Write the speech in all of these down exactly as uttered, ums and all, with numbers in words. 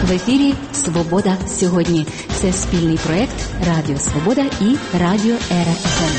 В ефірі «Свобода сьогодні». Це спільний проєкт Радіо Свобода і Радіо ЕРФ.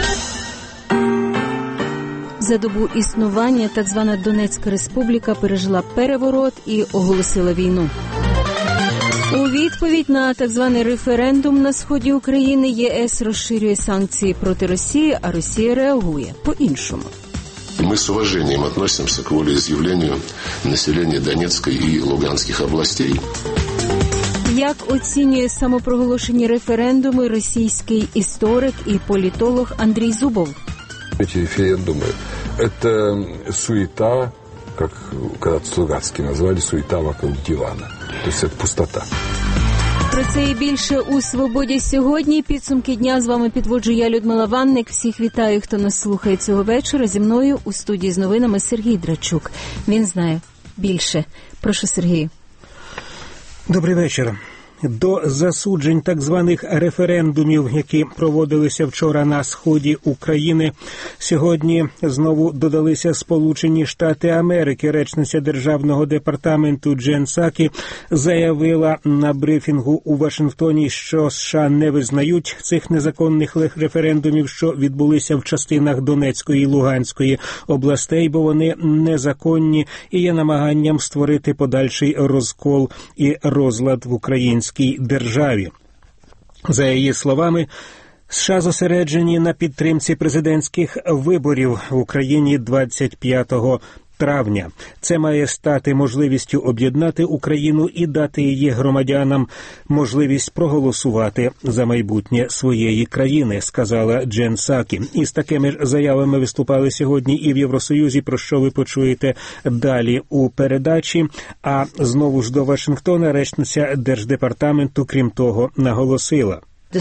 За добу існування так звана Донецька Республіка пережила переворот і оголосила війну. У відповідь на так званий референдум на сході України ЄС розширює санкції проти Росії, а Росія реагує по-іншому. Мы с уважением относимся к волеизъявлению населения Донецкой и Луганских областей. Як оцінює самопроголошені референдуми російський історик і політолог Андрій Зубов? Эти референдумы – это суета, как когда-то Слугацкие назвали, суета вокруг дивана. То есть это пустота. Про це і більше у «Свободі сьогодні». Підсумки дня з вами підводжу я, Людмила Ванник. Всіх вітаю, хто нас слухає цього вечора. Зі мною у студії з новинами Сергій Драчук. Він знає більше. Прошу, Сергію. Добрий вечір. До засуджень так званих референдумів, які проводилися вчора на сході України, сьогодні знову додалися Сполучені Штати Америки. Речниця Державного департаменту Джен Псакі заявила на брифінгу у Вашингтоні, що США не визнають цих незаконних референдумів, що відбулися в частинах Донецької і Луганської областей, бо вони незаконні і є намаганням створити подальший розкол і розлад в українській державі. За її словами, США зосереджені на підтримці президентських виборів в Україні двадцять п'ятого травня. Це має стати можливістю об'єднати Україну і дати її громадянам можливість проголосувати за майбутнє своєї країни, сказала Джен Псакі. Із такими ж заявами виступали сьогодні і в Євросоюзі, про що ви почуєте далі у передачі. А знову ж до Вашингтона речниця Держдепартаменту, крім того, наголосила: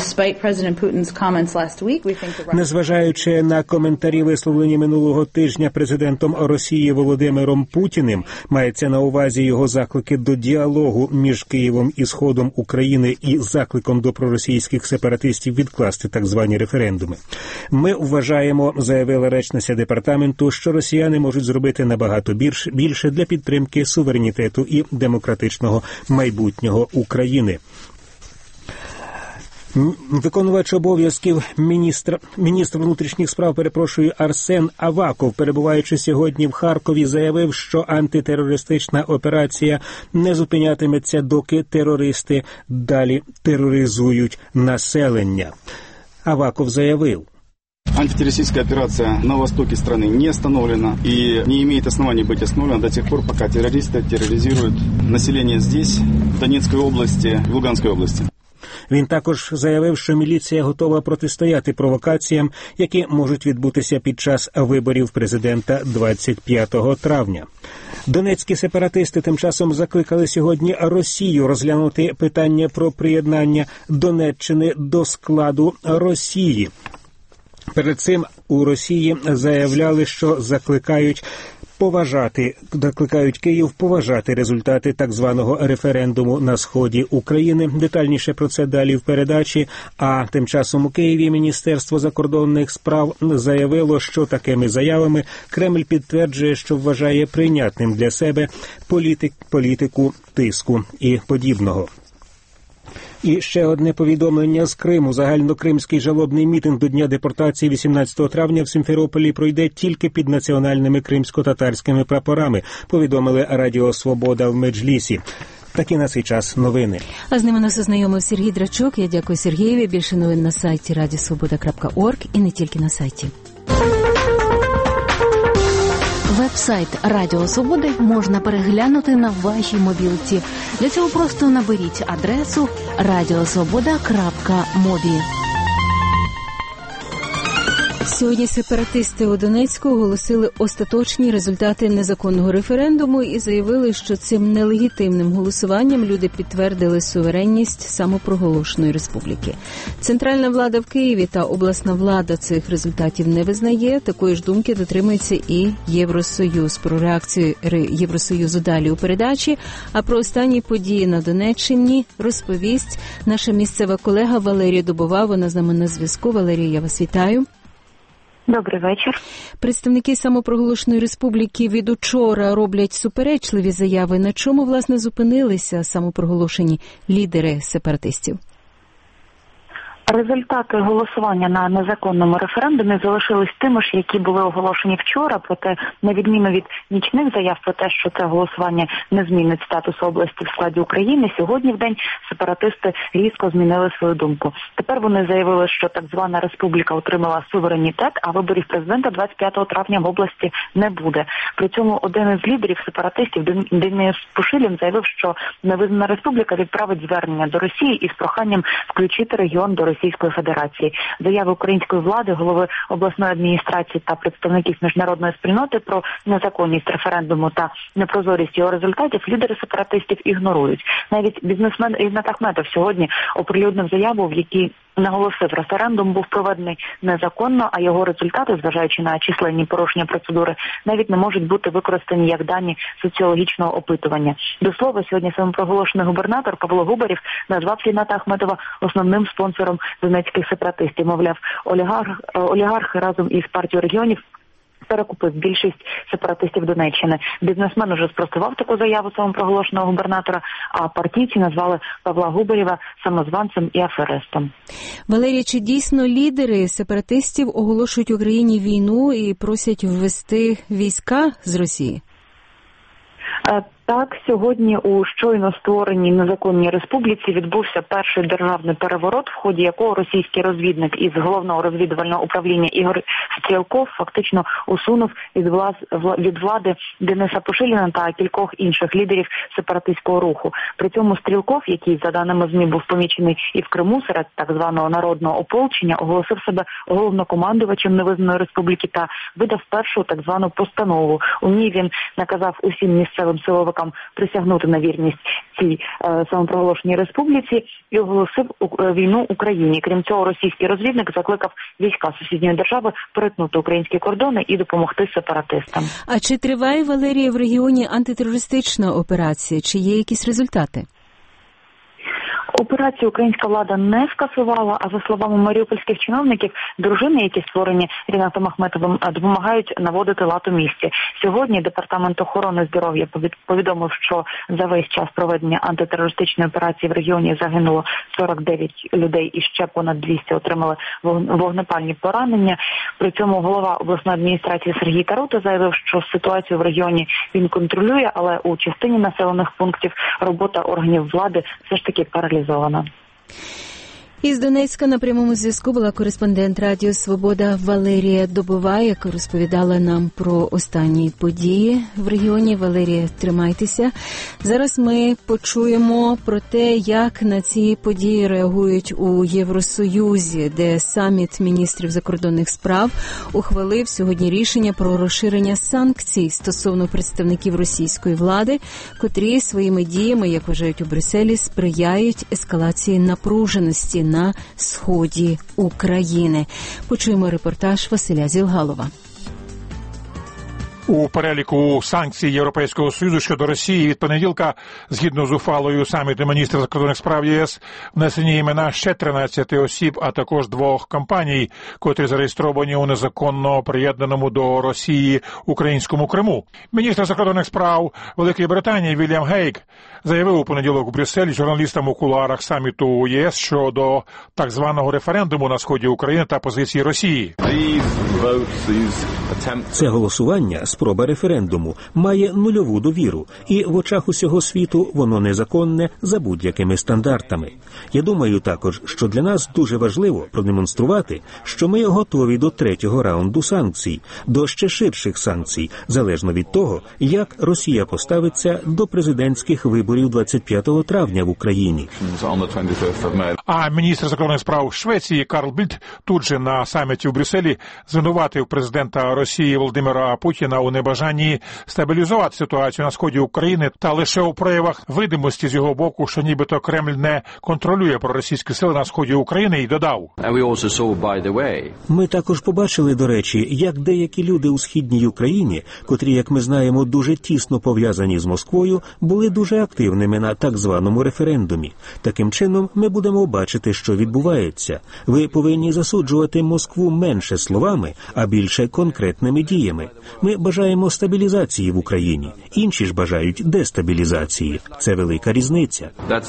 незважаючи на коментарі, висловлені минулого тижня президентом Росії Володимиром Путіним, мається на увазі його заклики до діалогу між Києвом і Сходом України і закликом до проросійських сепаратистів відкласти так звані референдуми. Ми вважаємо, заявила речниця департаменту, що росіяни можуть зробити набагато більше для підтримки суверенітету і демократичного майбутнього України. Виконувач обов'язків міністра, міністр внутрішніх справ, перепрошую, Арсен Аваков, перебуваючи сьогодні в Харкові, заявив, що антитерористична операція не зупинятиметься, доки терористи далі тероризують населення. Аваков заявив: антитеррористическая операция на востоке страны не остановлена и не имеет оснований быть остановлена до тех пор, пока террористы терроризируют население здесь, в Донецкой области, в Луганской области. Він також заявив, що міліція готова протистояти провокаціям, які можуть відбутися під час виборів президента двадцять п'ятого травня. Донецькі сепаратисти тим часом закликали сьогодні Росію розглянути питання про приєднання Донеччини до складу Росії. Перед цим у Росії заявляли, що закликають поважати, закликають Київ поважати результати так званого референдуму на сході України. Детальніше про це далі в передачі. А тим часом у Києві Міністерство закордонних справ заявило, що такими заявами Кремль підтверджує, що вважає прийнятним для себе політик, політику тиску і подібного. І ще одне повідомлення з Криму. Загальнокримський жалобний мітинг до Дня депортації вісімнадцятого травня в Сімферополі пройде тільки під національними кримсько-татарськими прапорами, повідомили Радіо Свобода в Меджлісі. Такі на цей час новини. А з ними нас ознайомив Сергій Драчук. Я дякую Сергієві. Більше новин на сайті радіосвобода крапка орг і не тільки на сайті. Веб-сайт Радіо Свободи можна переглянути на вашій мобілці. Для цього просто наберіть адресу радіосвобода крапка мобі. Сьогодні сепаратисти у Донецьку оголосили остаточні результати незаконного референдуму і заявили, що цим нелегітимним голосуванням люди підтвердили суверенність самопроголошеної республіки. Центральна влада в Києві та обласна влада цих результатів не визнає. Такої ж думки дотримується і Євросоюз. Про реакцію Євросоюзу далі у передачі, а про останні події на Донеччині розповість наша місцева колега Валерія Дубова. Вона з нами на зв'язку. Валерія, я вас вітаю. Добрий вечір. Представники самопроголошеної республіки від учора роблять суперечливі заяви. На чому, власне, зупинилися самопроголошені лідери сепаратистів? Результати голосування на незаконному референдумі залишились тими ж, які були оголошені вчора, проте, на відміну від нічних заяв про те, що це голосування не змінить статус області в складі України, сьогодні в день сепаратисти різко змінили свою думку. Тепер вони заявили, що так звана республіка отримала суверенітет, а виборів президента двадцять п'ятого травня в області не буде. При цьому один із лідерів сепаратистів, Денис Пушилін, заявив, що невизнана республіка відправить звернення до Росії із проханням включити регіон до Російської Федерації. Заяви української влади, голови обласної адміністрації та представників міжнародної спільноти про незаконність референдуму та непрозорість його результатів лідери сепаратистів ігнорують. Навіть бізнесмен Рінат Ахметов сьогодні оприлюднив заяву, в якій наголосив, референдум був проведений незаконно, а його результати, зважаючи на численні порушення процедури, навіть не можуть бути використані як дані соціологічного опитування. До слова, сьогодні самопроголошений губернатор Павло Губарєв назвав Ріната Ахметова основним спонсором донецьких сепаратистів. Мовляв, олігарх, олігархи разом із партією регіонів перекупив більшість сепаратистів Донеччини. Бізнесмен уже спростував таку заяву самопроголошеного губернатора, а партійці назвали Павла Губарєва самозванцем і аферистом. Валерія, чи дійсно лідери сепаратистів оголошують Україні війну і просять ввести війська з Росії? Так, сьогодні у щойно створеній незаконній республіці відбувся перший державний переворот, в ході якого російський розвідник із головного розвідувального управління Ігор Стрєлков фактично усунув від, влаз, від влади Дениса Пушиліна та кількох інших лідерів сепаратистського руху. При цьому Стрєлков, який, за даними ЗМІ, був помічений і в Криму серед так званого народного ополчення, оголосив себе головнокомандувачем невизнаної республіки та видав першу так звану постанову. У ній він наказав усім місцевим силовикам присягнути на вірність цій е, самопроголошеній республіці і оголосив е, війну Україні. Крім цього, російський розвідник закликав війська сусідньої держави перетнути українські кордони і допомогти сепаратистам. А чи триває, Валерія, в регіоні антитерористична операція? Чи є якісь результати? Операцію українська влада не скасувала, а за словами маріупольських чиновників, дружини, які створені Рінатом Ахметовим, допомагають наводити лад у місті. Сьогодні Департамент охорони здоров'я повідомив, що за весь час проведення антитерористичної операції в регіоні загинуло сорок дев'ять людей і ще понад двісті отримали вогнепальні поранення. При цьому голова обласної адміністрації Сергій Тарута заявив, що ситуацію в регіоні він контролює, але у частині населених пунктів робота органів влади все ж таки паралізована. Із Донецька на прямому зв'язку була кореспондент Радіо Свобода Валерія Добова, яка розповідала нам про останні події в регіоні. Валерія, тримайтеся. Зараз ми почуємо про те, як на ці події реагують у Євросоюзі, де саміт міністрів закордонних справ ухвалив сьогодні рішення про розширення санкцій стосовно представників російської влади, котрі своїми діями, як вважають у Брюсселі, сприяють ескалації напруженості на сході України. Почуємо репортаж Василя Зілгалова. У переліку санкцій Європейського Союзу щодо Росії від понеділка, згідно з ухвалою саміту міністрів закордонних справ ЄС, внесені імена ще тринадцяти осіб, а також двох компаній, котрі зареєстровані у незаконно приєднаному до Росії українському Криму. Міністр закордонних справ Великої Британії Вільям Гейк заявив у понеділок у Брюсселі журналістам у кулуарах саміту ЄС щодо так званого референдуму на сході України та позиції Росії. Це голосування, спроба референдуму, має нульову довіру, і в очах усього світу воно незаконне за будь-якими стандартами. Я думаю також, що для нас дуже важливо продемонструвати, що ми готові до третього раунду санкцій, до ще ширших санкцій, залежно від того, як Росія поставиться до президентських виборів двадцять п'ятого травня в Україні. А міністр закордонних справ Швеції Карл Більд тут же на саміті у Брюсселі звинуватив президента Росії Володимира Путіна у у небажанні стабілізувати ситуацію на сході України та лише у проявах видимості з його боку, що нібито Кремль не контролює проросійські сили на сході України, і додав. Ми також побачили, до речі, як деякі люди у східній Україні, котрі, як ми знаємо, дуже тісно пов'язані з Москвою, були дуже активними на так званому референдумі. Таким чином, ми будемо бачити, що відбувається. Ви повинні засуджувати Москву менше словами, а більше конкретними діями. Ми бажаємо стабілізації в Україні. Інші ж бажають дестабілізації. Це велика різниця.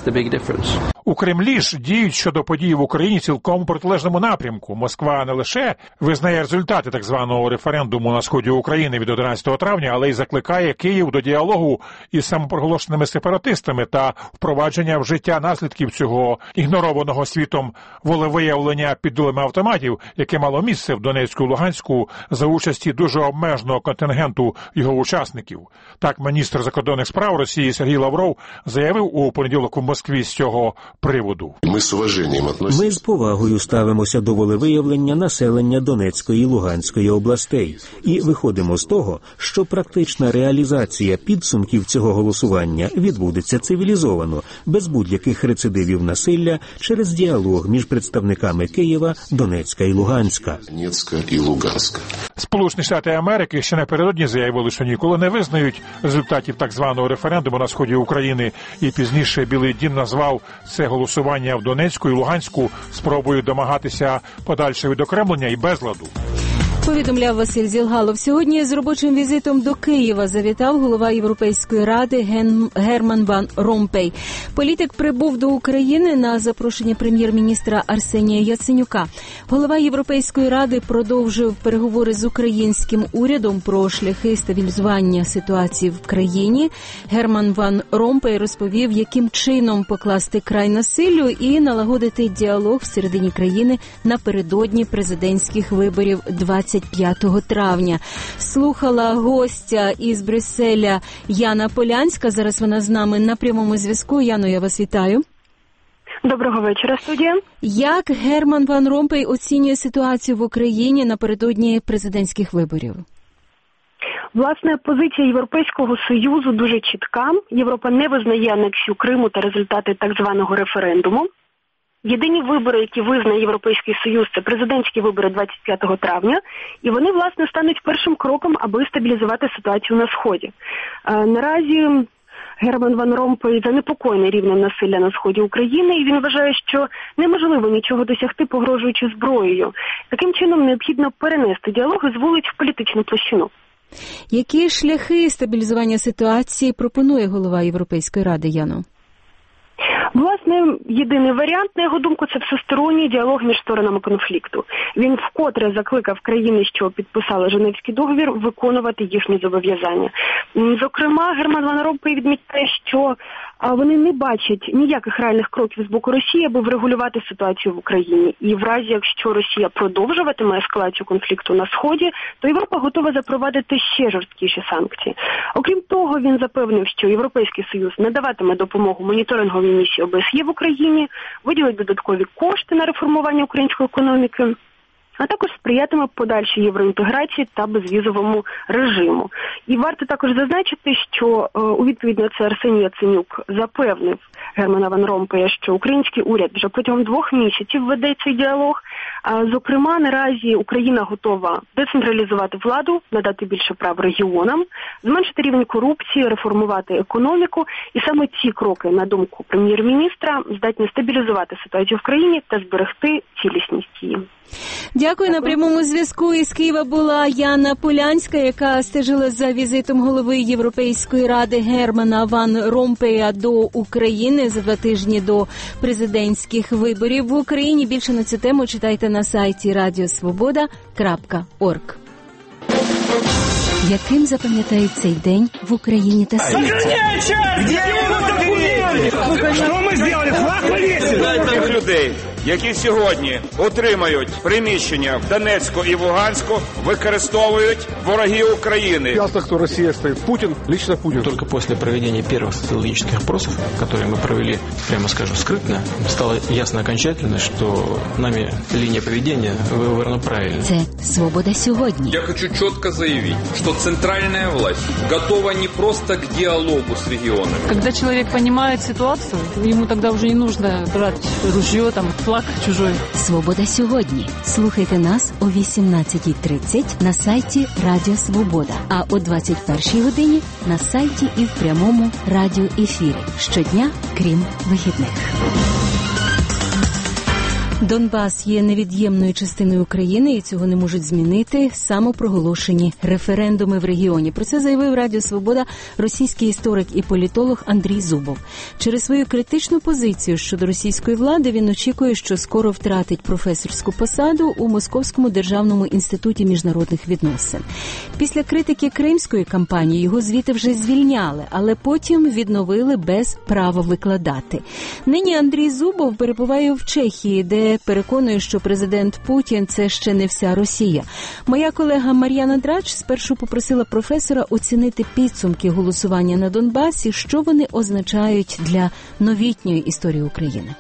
У Кремлі ж діють щодо подій в Україні цілком протилежному напрямку. Москва не лише визнає результати так званого референдуму на сході України від одинадцятого травня, але й закликає Київ до діалогу із самопроголошеними сепаратистами та впровадження в життя наслідків цього ігнорованого світом волевиявлення під дулами автоматів, яке мало місце в Донецьку і Луганську за участі дуже обмеженого контингенту його учасників. Так міністр закордонних справ Росії Сергій Лавров заявив у понеділок у Москві з цього приводу. Ми з уваженням Ми з повагою ставимося до волевиявлення населення Донецької і Луганської областей і виходимо з того, що практична реалізація підсумків цього голосування відбудеться цивілізовано, без будь-яких рецидивів насилля, через діалог між представниками Києва, Донецька і Луганська. Донецька і Луганська. Сполучені Штати Америки ще напередодні заявили, що ніколи не визнають результатів так званого референдуму на сході України, і пізніше Білий дім назвав це голосування в Донецьку і Луганську спробою домагатися подальшого відокремлення і безладу. Повідомляв Василь Зілгалов. Сьогодні з робочим візитом до Києва завітав голова Європейської ради Ген... Герман Ван Ромпей. Політик прибув до України на запрошення прем'єр-міністра Арсенія Яценюка. Голова Європейської ради продовжив переговори з українським урядом про шляхи стабілізування ситуації в країні. Герман Ван Ромпей розповів, яким чином покласти край насиллю і налагодити діалог всередині країни напередодні президентських виборів двадцять п'ятого травня. Слухала гостя із Брюсселя Яна Полянська. Зараз вона з нами на прямому зв'язку. Яно, я вас вітаю. Доброго вечора, студія. Як Герман Ван Ромпей оцінює ситуацію в Україні напередодні президентських виборів? Власне, позиція Європейського Союзу дуже чітка. Європа не визнає анексію Криму та результати так званого референдуму. Єдині вибори, які визнає Європейський Союз, це президентські вибори двадцять п'ятого травня, і вони, власне, стануть першим кроком, аби стабілізувати ситуацію на Сході. Е, наразі Герман Ван Ромпей занепокоєний рівнем насилля на сході України, і він вважає, що неможливо нічого досягти, погрожуючи зброєю. Таким чином, необхідно перенести діалог із вулиць в політичну площину. Які шляхи стабілізування ситуації пропонує голова Європейської ради, Яно? Власне, єдиний варіант, на його думку, це всесторонній діалог між сторонами конфлікту. Він вкотре закликав країни, що підписали Женевський договір, виконувати їхні зобов'язання. Зокрема, Герман Ван Ромпей відмітає, що вони не бачать ніяких реальних кроків з боку Росії, аби врегулювати ситуацію в Україні. І в разі, якщо Росія продовжуватиме ескалацію конфлікту на Сході, то Європа готова запровадити ще жорсткіші санкції. Окрім того, він запевнив, що Європейський Союз надаватиме допомогу моніторинговій місії О Б С Є в Україні, виділить додаткові кошти на реформування української економіки, а також сприятиме подальшій євроінтеграції та безвізовому режиму. І варто також зазначити, що е, у відповідь на це Арсеній Яценюк запевнив Германа Ван Ромпея, що український уряд вже протягом двох місяців веде цей діалог. А, зокрема, наразі Україна готова децентралізувати владу, надати більше прав регіонам, зменшити рівень корупції, реформувати економіку. І саме ці кроки, на думку прем'єр-міністра, здатні стабілізувати ситуацію в країні та зберегти цілісність її. Дякую. На прямому зв'язку із Києва була Яна Полянська, яка стежила за візитом голови Європейської ради Германа Ван Ромпея до України за два тижні до президентських виборів в Україні. Більше на цю тему читайте на сайті радіо свобода крапка орг. Яким запам'ятають цей день в Україні та світі? Що ми зробили? Флаг повісили? Тих людей, які сьогодні отримають приміщення в Донецьку і в Луганську, використовують вороги України. Ясно, хто Росія стоїть. Путін, лично Путін. Только после проведения первых социологических опросов, которые мы провели, прямо скажем, скрытно, стало ясно окончательно, что нами линия поведения выбрана правильно. Це «Свобода сьогодні». Я хочу четко заявить, что центральная власть готова не просто к диалогу с регионами. Когда человек понимает ситуацию, ему тогда уже не нужно брать ружье, там, флаг чужой. «Свобода сьогодні». Слухайте нас о вісімнадцятій тридцять на сайті Радіо Свобода, а о двадцять першій годині на сайті і в прямому радіоефірі. Щодня, крім вихідних. Донбас є невід'ємною частиною України, і цього не можуть змінити самопроголошені референдуми в регіоні. Про це заявив Радіо Свобода російський історик і політолог Андрій Зубов. Через свою критичну позицію щодо російської влади він очікує, що скоро втратить професорську посаду у Московському державному інституті міжнародних відносин. Після критики кримської кампанії його звідти вже звільняли, але потім відновили без права викладати. Нині Андрій Зубов перебуває в Чехії, де переконує, що президент Путін – це ще не вся Росія. Моя колега Мар'яна Драч спершу попросила професора оцінити підсумки голосування на Донбасі, що вони означають для новітньої історії України.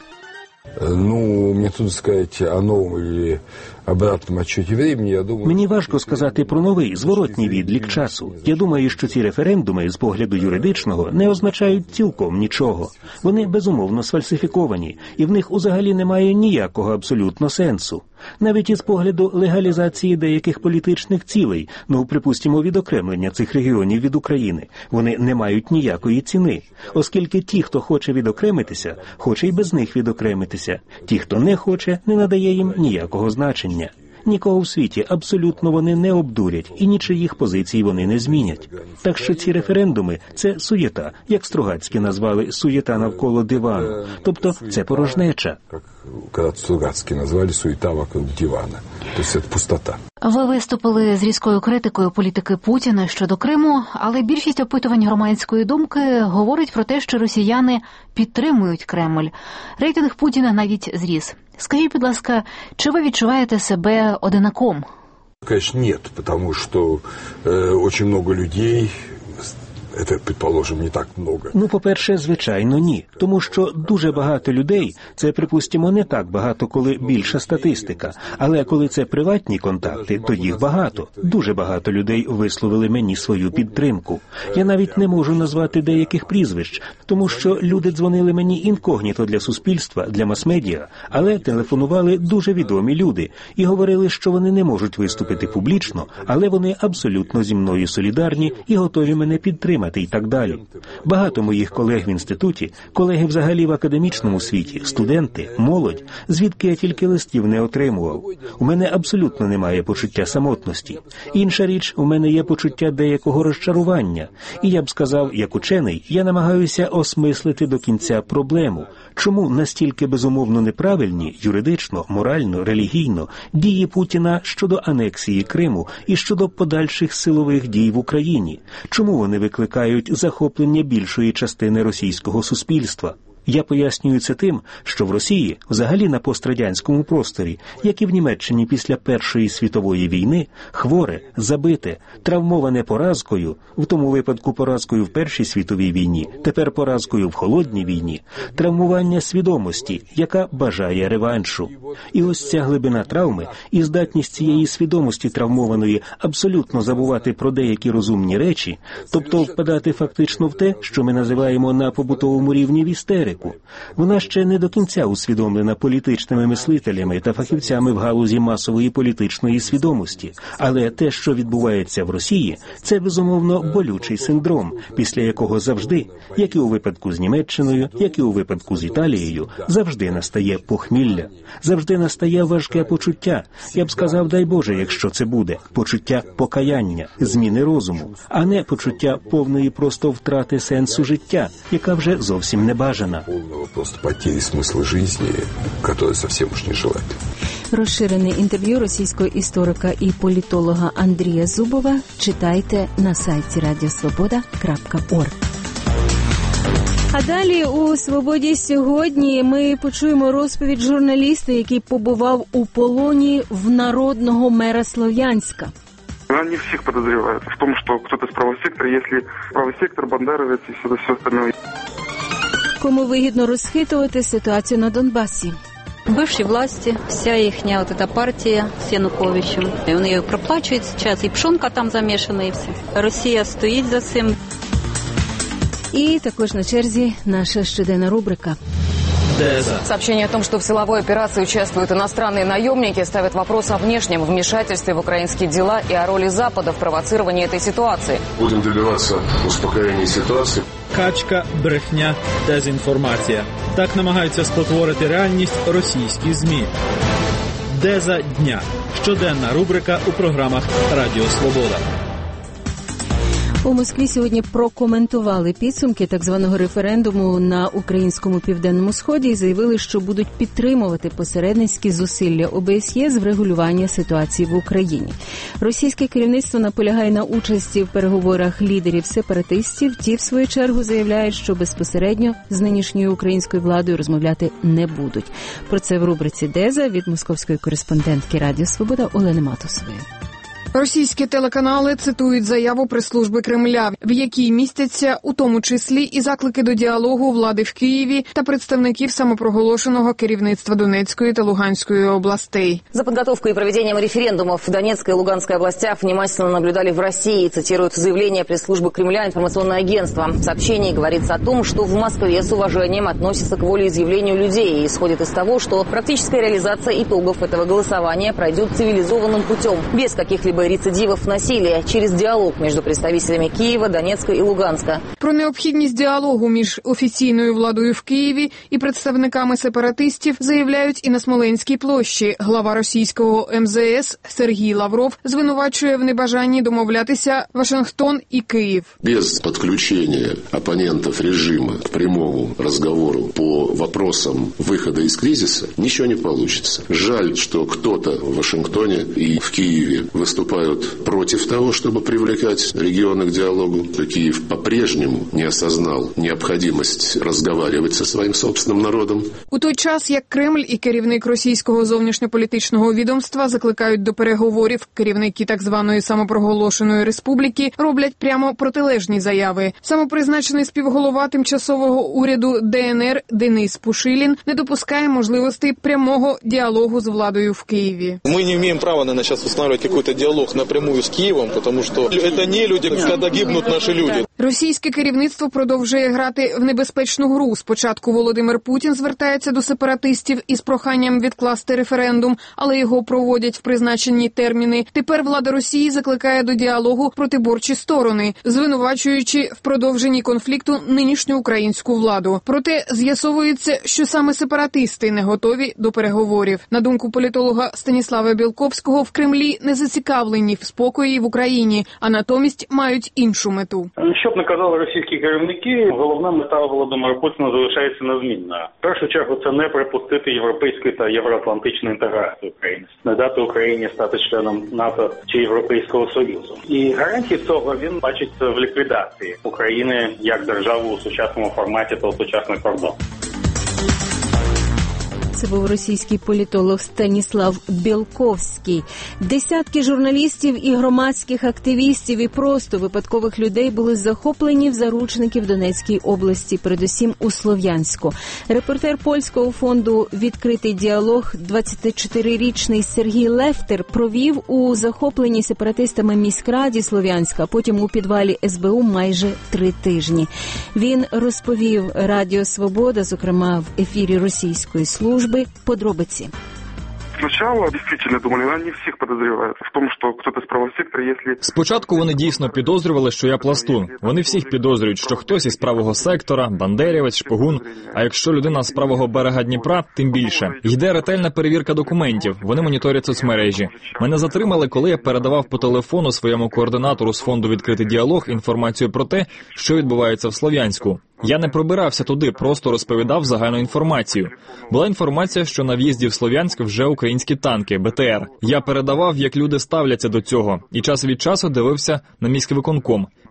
Ну, мені тут сказати о новому или обратному отчеті времени, я думаю... Мені важко сказати про новий, зворотній відлік часу. Я думаю, що ці референдуми з погляду юридичного не означають цілком нічого. Вони безумовно сфальсифіковані, і в них взагалі немає ніякого абсолютно сенсу. Навіть із погляду легалізації деяких політичних цілей, ну, припустимо, відокремлення цих регіонів від України, вони не мають ніякої ціни, оскільки ті, хто хоче відокремитися, хоче й без них відокремитися. Ті, хто не хоче, не надає їм ніякого значення. Нікого в світі абсолютно вони не обдурять, і нічиїх позицій вони не змінять. Так що ці референдуми – це суєта, як Стругацькі назвали суєта навколо дивану. Тобто це порожнеча. Як Стругацькі назвали суєта навколо дивана. Тобто це пустота. Ви виступили з різкою критикою політики Путіна щодо Криму, але більшість опитувань громадської думки говорить про те, що росіяни підтримують Кремль. Рейтинг Путіна навіть зріс. Скажіть, будь ласка, чи ви відчуваєте себе одинаком? Конечно, нет, потому что э, очень много людей... Це, предположим, не так много. Ну, по-перше, звичайно, ні. Тому що дуже багато людей, це, припустимо, не так багато, коли більша статистика. Але коли це приватні контакти, то їх багато. Дуже багато людей висловили мені свою підтримку. Я навіть не можу назвати деяких прізвищ, тому що люди дзвонили мені інкогніто для суспільства, для мас-медіа, але телефонували дуже відомі люди і говорили, що вони не можуть виступити публічно, але вони абсолютно зі мною солідарні і готові мене підтримати. І так далі. Багато моїх колег в інституті, колеги взагалі в академічному світі, студенти, молодь, звідки я тільки листів не отримував. У мене абсолютно немає почуття самотності. Інша річ, у мене є почуття деякого розчарування. І я б сказав, як учений, я намагаюся осмислити до кінця проблему. Чому настільки безумовно неправильні, юридично, морально, релігійно, дії Путіна щодо анексії Криму і щодо подальших силових дій в Україні? Чому вони викликають захоплення більшої частини російського суспільства? Я пояснюю це тим, що в Росії, взагалі на пострадянському просторі, як і в Німеччині після Першої світової війни, хворе, забите, травмоване поразкою, в тому випадку поразкою в Першій світовій війні, тепер поразкою в Холодній війні, травмування свідомості, яка бажає реваншу. І ось ця глибина травми і здатність цієї свідомості травмованої абсолютно забувати про деякі розумні речі, тобто впадати фактично в те, що ми називаємо на побутовому рівні в істерику. Вона ще не до кінця усвідомлена політичними мислителями та фахівцями в галузі масової політичної свідомості. Але те, що відбувається в Росії, це, безумовно, болючий синдром, після якого завжди, як і у випадку з Німеччиною, як і у випадку з Італією, завжди настає похмілля. Завжди настає важке почуття. Я б сказав, дай Боже, якщо це буде, почуття покаяння, зміни розуму, а не почуття повної просто втрати сенсу життя, яка вже зовсім не бажана. Полного просто потери смысла жизни, которое совсем уж не желательно. Розширене інтерв'ю російського історика і політолога Андрія Зубова читайте на сайті радіо свобода крапка орг. А далі у «Свободі сьогодні» ми почуємо розповідь журналіста, який побував у полоні в народного мера Слов'янська. Они всех подозревают в том, что кто-то из правого сектора, если правый сектор, бандеровец и все, все остальное. Кому вигідно розхитувати ситуацію на Донбасі? Бывшей власти, вся ихняя вот эта партия с Януковичем. И он ее проплачивает сейчас, и пшонка там замешана, и все. Росія стоїть за цим. І також на черзі наша щоденна рубрика. Сообщение о том, что в силовой операции участвуют иностранные наемники, ставит вопрос о внешнем вмешательстве в украинские дела и о роли Запада в провоцировании этой ситуации. Будем добиваться успокоения ситуации. Качка, брехня, дезінформація. Так намагаються спотворити реальність російські ЗМІ. Деза дня. Щоденна рубрика у програмах Радіо Свобода. У Москві сьогодні прокоментували підсумки так званого референдуму на українському південному сході і заявили, що будуть підтримувати посередницькі зусилля О Б С Є з врегулювання ситуації в Україні. Російське керівництво наполягає на участі в переговорах лідерів сепаратистів. Ті, в свою чергу, заявляють, що безпосередньо з нинішньою українською владою розмовляти не будуть. Про це в рубриці «Деза» від московської кореспондентки Радіо Свобода Олени Матусової. Російські телеканали цитують заяву прес-служби Кремля, в якій містяться у тому числі і заклики до діалогу влади в Києві та представників самопроголошеного керівництва Донецької та Луганської областей. За подготовкой и проведением референдумов в Донецкой и Луганской областях внимательно наблюдали в России, цитируют заявление пресс-службы Кремля информационное агентство. В сообщении говорится о том, что в Москве с уважением относятся к волеизъявлению людей и исходит из того, что практическая реализация итогов этого голосования пройдет цивилизованным путем, без каких-либо рецидивов насилия, через диалог между представителями Києва, Донецька і Луганська. Про необхідність діалогу між офіційною владою в Києві і представниками сепаратистів заявляють і на Смоленській площі. Глава російського Ем Зе Ес Сергій Лавров звинувачує в небажанні домовлятися Вашингтон і Київ. Без подключения оппонентов режима к прямому разговору по вопросам выхода из кризиса ничего не получится. Жаль, что кто-то в Вашингтоне и в Киеве выступает против того, чтобы привлекать регионы к диалогу. Киев по-прежнему не осознал необходимость разговаривать со своим собственным народом. У той час, як Кремль і керівник російського зовнішньополітичного відомства закликають до переговорів, керівники так званої самопроголошеної республіки роблять прямо протилежні заяви. Самопризначений співголова тимчасового уряду Де Ен Ер Денис Пушилін не допускає можливості прямого діалогу з владою в Києві. Ми не маємо права, наверное, зараз встановлювати якийсь діалог напрямую з Києвом, тому що це не люди, коли гибнуть наші люди. Російське керівництво продовжує грати в небезпечну гру. Спочатку Володимир Путін звертається до сепаратистів із проханням відкласти референдум, але його проводять в призначені терміни. Тепер влада Росії закликає до діалогу протиборчі сторони, звинувачуючи в продовженні конфлікту нинішню українську владу. Проте з'ясовується, що саме сепаратисти не готові до переговорів. На думку політолога Станіслава Білковського, в Кремлі не зацікавлені в спокої в Україні, а натомість мають іншу мету. Щоб не казали російські керівники, головна мета Володимира Путіна залишається незмінною. В першу чергу це не припустити європейської та євроатлантичної інтеграції України, не дати Україні стати членом НАТО чи Європейського Союзу. І гарантії цього він бачить в ліквідації України як державу у сучасному форматі та у сучасний кордон. Це був російський політолог Станіслав Білковський. Десятки журналістів і громадських активістів і просто випадкових людей були захоплені в заручники в Донецькій області, передусім у Слов'янську. Репортер польського фонду «Відкритий діалог» двадцятичотирирічний Сергій Лефтер провів у захопленій сепаратистами міськраді Слов'янська, потім у підвалі Ес Бе У майже три тижні. Він розповів Радіо Свобода, зокрема в ефірі російської служби, подробиці. Сначала действительно думали, они всех подозревают в том, что кто-то из правого сектора, если... Спочатку вони дійсно підозрювали, що я пластун. Вони всіх підозрюють, що хтось із правого сектора, бандерівець, шпигун. А якщо людина з правого берега Дніпра, тим більше. Йде ретельна перевірка документів. Вони моніторять соцмережі. Мене затримали, коли я передавав по телефону своєму координатору з фонду «Відкритий діалог» інформацію про те, що відбувається в Слов'янську. Я не пробирався туди, просто розповідав загальну інформацію. Була інформація, що на в'їзді в Слов'янськ вже українські танки, Бе Те Ер. Я передавав, як люди ставляться до цього, і час від часу дивився на міськвиконком.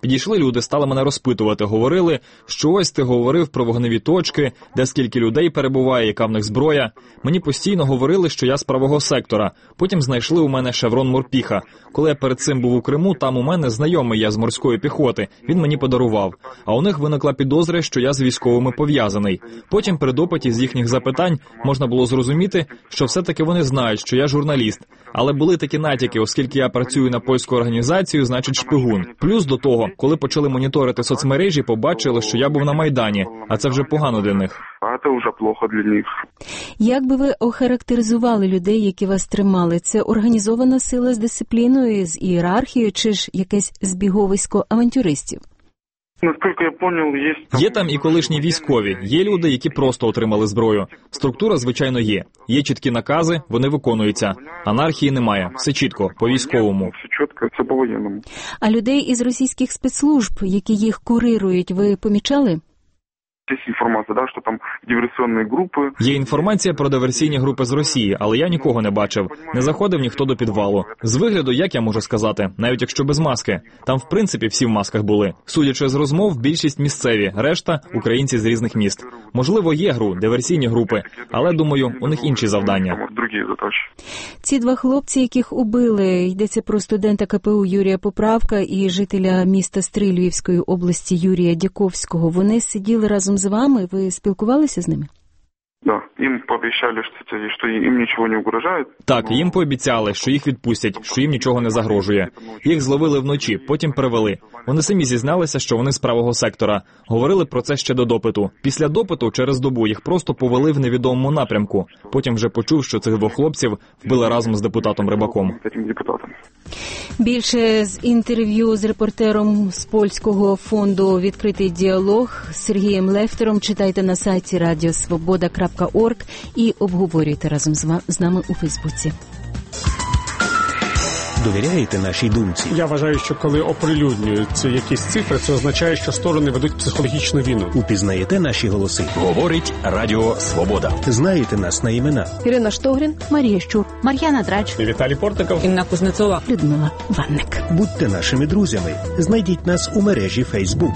Підійшли люди, стали мене розпитувати, говорили, що ось ти говорив про вогневі точки, де скільки людей перебуває, яка в них зброя. Мені постійно говорили, що я з правого сектора. Потім знайшли у мене шеврон морпіха. Коли я перед цим був у Криму, там у мене знайомий я з морської піхоти. Він мені подарував. А у них виникла підозра, що я з військовими пов'язаний. Потім при допиті з їхніх запитань можна було зрозуміти, що все-таки вони знають, що я журналіст. Але були такі натяки, оскільки я працюю на польську організацію, значить шпигун. Плюс до того, коли почали моніторити соцмережі, побачили, що я був на Майдані. А це вже погано для них. А це вже плохо для них. Як би ви охарактеризували людей, які вас тримали? Це організована сила з дисципліною, з ієрархією, чи ж якесь збіговисько авантюристів? Наскільки я понял, є... Є там і колишні військові, є люди, які просто отримали зброю. Структура, звичайно, є. Є чіткі накази, вони виконуються. Анархії немає, все чітко, по-військовому. Все чітко, все по-воєнному. А людей із російських спецслужб, які їх курирують, ви помічали? Є інформація, да, що там диверсійні групи. Є інформація про диверсійні групи з Росії, але я нікого не бачив. Не заходив ніхто до підвалу. З вигляду, як я можу сказати, навіть якщо без маски. Там, в принципі, всі в масках були. Судячи з розмов, більшість місцеві, решта – українці з різних міст. Можливо, є ГРУ, диверсійні групи, але, думаю, у них інші завдання. Ці два хлопці, яких убили, йдеться про студента КПУ Юрія Поправка і жителя міста Стрий Львівської області Юрія Дяковського, вони сиділи разом з вами, ви спілкувалися з ними? Да, їм пообіцяли, що їм нічого не угрожає. Так, їм пообіцяли, що їх відпустять, що їм нічого не загрожує. Їх зловили вночі, потім привели. Вони самі зізналися, що вони з правого сектора. Говорили про це ще до допиту. Після допиту через добу їх просто повели в невідомому напрямку. Потім вже почув, що цих двох хлопців вбили разом з депутатом Рибаком. Більше з інтерв'ю з репортером з польського фонду «Відкритий діалог» Сергієм Лефтером читайте на сайті радіо свобода крапка орг і обговорюйте разом з нами у Фейсбуці. Довіряєте нашій думці? Я вважаю, що коли оприлюднюються якісь цифри, це означає, що сторони ведуть психологічну війну. Упізнаєте наші голоси? Говорить Радіо Свобода. Знаєте нас на імена? Ірина Штогрін, Марія Щур, Мар'яна Драч, Віталій Портников, Інна Кузнецова, Людмила Ванник. Будьте нашими друзями. Знайдіть нас у мережі Фейсбук.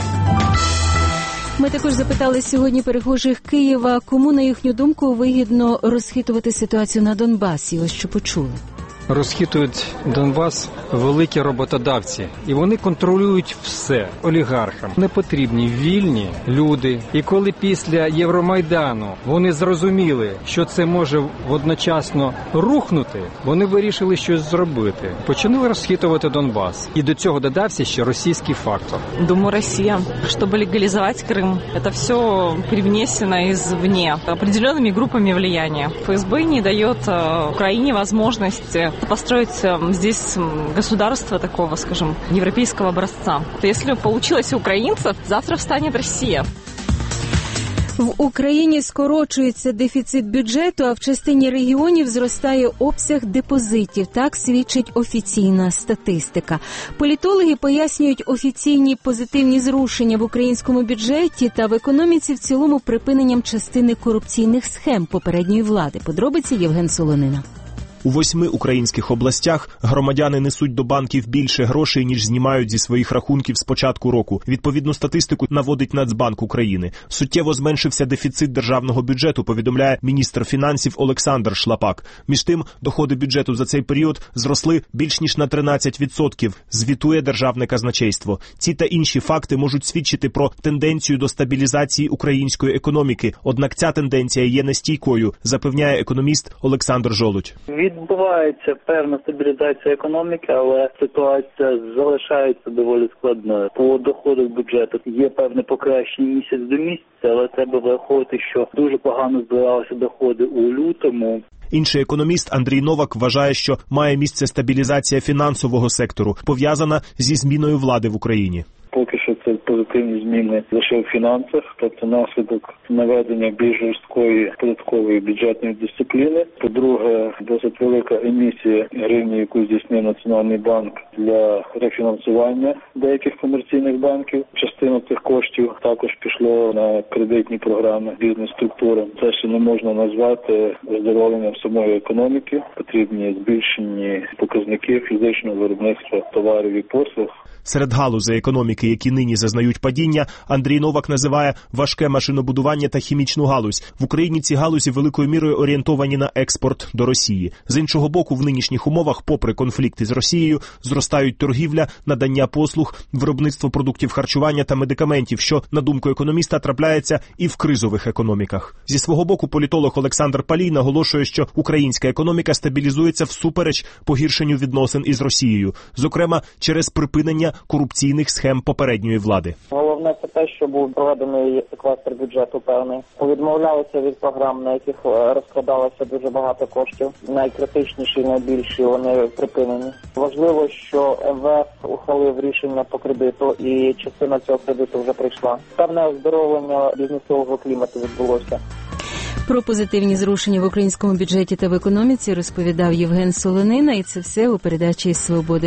Ми також запитали сьогодні перехожих Києва, кому, на їхню думку, вигідно розхитувати ситуацію на Донбасі. Ось що почули. Розхитують Донбас великі роботодавці, і вони контролюють все олігархам. Не потрібні вільні люди. І коли після Євромайдану вони зрозуміли, що це може водночасно рухнути, вони вирішили щось зробити. Почали розхитувати Донбас. І до цього додався ще російський фактор. Думаю, Росія, щоб легалізувати Крим, це все привнесено извне определенными группами влияния. ФСБ не дает Украине возможности построить здесь государство такого, скажем, европейского образца. Если получилось у украинцев, завтра встанет Россия. В Україні скорочується дефіцит бюджету, а в частині регіонів зростає обсяг депозитів. Так свідчить офіційна статистика. Політологи пояснюють офіційні позитивні зрушення в українському бюджеті та в економіці в цілому припиненням частини корупційних схем попередньої влади. Подробиці Євген Солонина. У восьми українських областях громадяни несуть до банків більше грошей, ніж знімають зі своїх рахунків з початку року. Відповідну статистику наводить Нацбанк України. Суттєво зменшився дефіцит державного бюджету, повідомляє міністр фінансів Олександр Шлапак. Між тим, доходи бюджету за цей період зросли більш ніж на тринадцять відсотків, звітує Державне казначейство. Ці та інші факти можуть свідчити про тенденцію до стабілізації української економіки. Однак ця тенденція є нестійкою, запевняє економіст Олександр Жолудь. Відбувається певна стабілізація економіки, але ситуація залишається доволі складною. По доходах бюджету є певне покращення місяць до місяця, але треба враховувати, що дуже погано збиралися доходи у лютому. Інший економіст Андрій Новак вважає, що має місце стабілізація фінансового сектору, пов'язана зі зміною влади в Україні. Поки що це позитивні зміни лише в фінансах, тобто наслідок наведення більш жорсткої податкової бюджетної дисципліни. По-друге, досить велика емісія гривні, яку здійснив Національний банк для рефінансування деяких комерційних банків. Частина цих коштів також пішло на кредитні програми бізнес-структури. Це ще не можна назвати оздоровленням самої економіки. Потрібні збільшені показники фізичного виробництва товарів і послуг. Серед галузей економіки, економіки, які нині зазнають падіння, Андрій Новак називає важке машинобудування та хімічну галузь. В Україні ці галузі великою мірою орієнтовані на експорт до Росії. З іншого боку, в нинішніх умовах, попри конфлікти з Росією, зростають торгівля, надання послуг, виробництво продуктів харчування та медикаментів, що, на думку економіста, трапляється і в кризових економіках. Зі свого боку, політолог Олександр Палій наголошує, що українська економіка стабілізується всупереч погіршенню відносин із Росією, зокрема через припинення корупційних схем попередньої влади. Головне це те, що був проведений секвестр бюджету певний. Відмовлялися від програм, на яких розкрадалося дуже багато коштів. Найкритичніші, найбільші вони припинені. Важливо, що ем ве еф ухвалив рішення по кредиту і частина цього кредиту вже прийшла. Певне оздоровлення бізнесового клімату відбулося. Про позитивні зрушення в українському бюджеті та в економіці розповідав Євген Солонина, і це все у передачі «Свобода».